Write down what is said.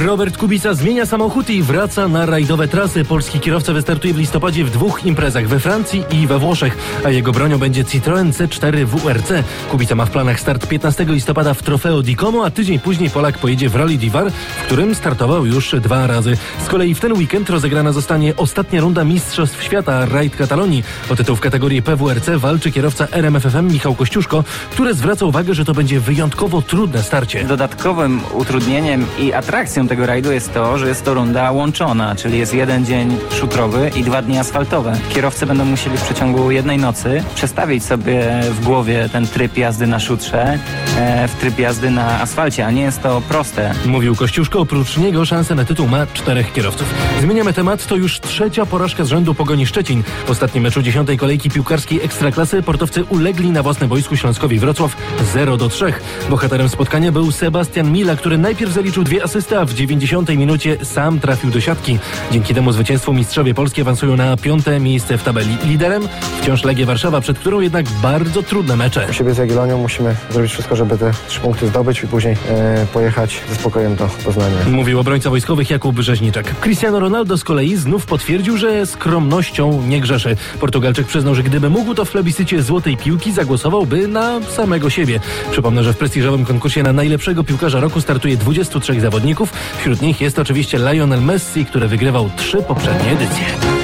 Robert Kubica zmienia samochód i wraca na rajdowe trasy. Polski kierowca wystartuje w listopadzie w 2 imprezach we Francji i we Włoszech, a jego bronią będzie Citroën C4 WRC. Kubica ma w planach start 15 listopada w Trofeo di Como, a tydzień później Polak pojedzie w Rally Divar, w którym startował już 2 razy. Z kolei w ten weekend rozegrana zostanie ostatnia runda Mistrzostw Świata Rajd Katalonii. O tytuł w kategorii PWRC walczy kierowca RMF FM Michał Kościuszko, który zwraca uwagę, że to będzie wyjątkowo trudne starcie. Dodatkowym utrudnieniem i atrakcją tego rajdu jest to, że jest to runda łączona, czyli jest 1 dzień szutrowy i 2 dni asfaltowe. Kierowcy będą musieli w przeciągu jednej nocy przestawić sobie w głowie ten tryb jazdy na szutrze w tryb jazdy na asfalcie, a nie jest to proste. Mówił Kościuszko, oprócz niego szansę na tytuł ma 4 kierowców. Zmieniamy temat, to już 3. porażka z rzędu Pogoni Szczecin. W ostatnim meczu 10. kolejki piłkarskiej Ekstraklasy portowcy ulegli na własnym boisku Śląskowi Wrocław 0-3. Bohaterem spotkania był Sebastian Mila, który najpierw zaliczył 2 asysty, a w 90 minucie sam trafił do siatki. Dzięki temu zwycięstwu mistrzowie Polski awansują na 5. miejsce w tabeli. Liderem wciąż Legia Warszawa, przed którą jednak bardzo trudne mecze. U siebie z Jagiellonią musimy zrobić wszystko, żeby te 3 punkty zdobyć i później pojechać ze spokojem do Poznania. Mówił obrońca wojskowych Jakub Rzeźniczek. Cristiano Ronaldo z kolei znów potwierdził, że skromnością nie grzeszy. Portugalczyk przyznał, że gdyby mógł, to w plebiscycie Złotej Piłki zagłosowałby na samego siebie. Przypomnę, że w prestiżowym konkursie na najlepszego piłkarza roku startuje 23 zawodników. Wśród nich jest oczywiście Lionel Messi, który wygrywał 3 poprzednie edycje.